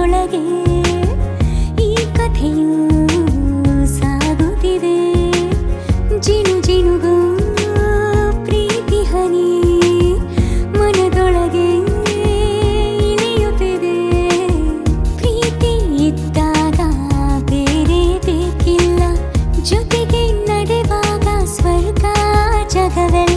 ಎದೆಯೊಳಗೆ ಈ ಕಥೆಯು ಸಾಗುತ್ತಿದೆ. ಜಿನು ಜಿನುಗು ಪ್ರೀತಿ ಹನಿ ಮನದೊಳಗೆ ಇಳಿಯುತ್ತಿದೆ. ಪ್ರೀತಿ ಇದ್ದಾಗ ಬೇರೆ ಬೇಕಿಲ್ಲ, ಜೊತೆಗೆ ನಡೆವಾಗ ಸ್ವರ್ಗ ಜಗವೆಲ್ಲ.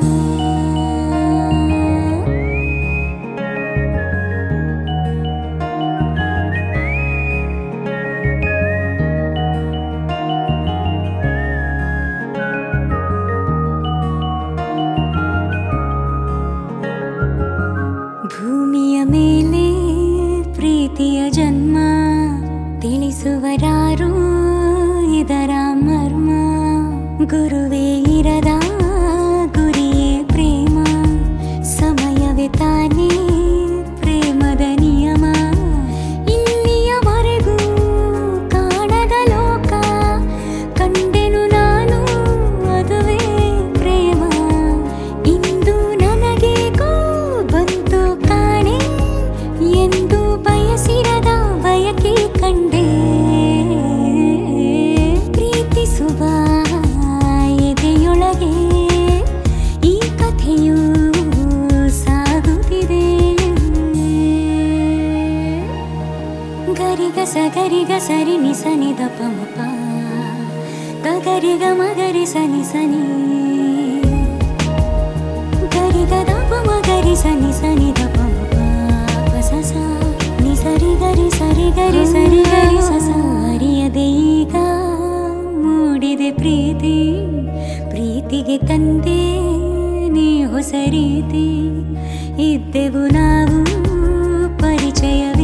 ಭೂಮಿಯ ಮೇಲೆ ಪ್ರೀತಿಯ ಜನ್ಮ, ತಿಳಿಸುವರಾರು ಇದರ ಮರ್ಮ. ಗುರುವೇ ಇರದ ಗುರಿಯೇ ಪ್ರೇಮ, ಸಮಯವೇ ತಾನೇ ಪ್ರೇಮದ ನಿಯಮ. ಇಲ್ಲಿಯವರೆಗೂ ಕಾಣದ ಲೋಕ ಕಂಡೆನು ನಾನು, ಅದುವೇ ಪ್ರೇಮ. ಇಂದು ನನಗೇಕೋ ಬಂತು ಕಾಣೆ, ಎಂದು ಬಯಸಿರದ ಬಯಕೆ ಕಂಡೆ. ಪ್ರೀತಿಸುವ ಎದೆಯೊಳಗೆ ಈ ಕಥೆಯು ಸಾಗುತ್ತಿದೆ. ಗರಿಗ ಸಗರಿಗ ಸರಿ ನಿ ಸನಿ ದ ಪ ಮ ಪ, ಗಗರಿಗ ಮಗರಿ ಸನಿ ಸನಿ, ಗರಿಗ ದ ಪ ಮಗರಿ ಸನಿ ಸನಿ ದ ಪ ಮ ಪ ಪ ಸ ಸ ನಿ ಸರಿ ಗರಿ ಸರಿ ಗರಿ ಸರಿ ಗರಿ ಸ ಸ. ಅರಿಯದೆ ಈಗ ಮೂಡಿದೆ ಪ್ರೀತಿ, ಪ್ರೀತಿಗೆ ತಂದೆ ನೀ ಹೊಸ ರೀತಿ. ಇದ್ದೆವು ನಾವು ಪರಿಚಯ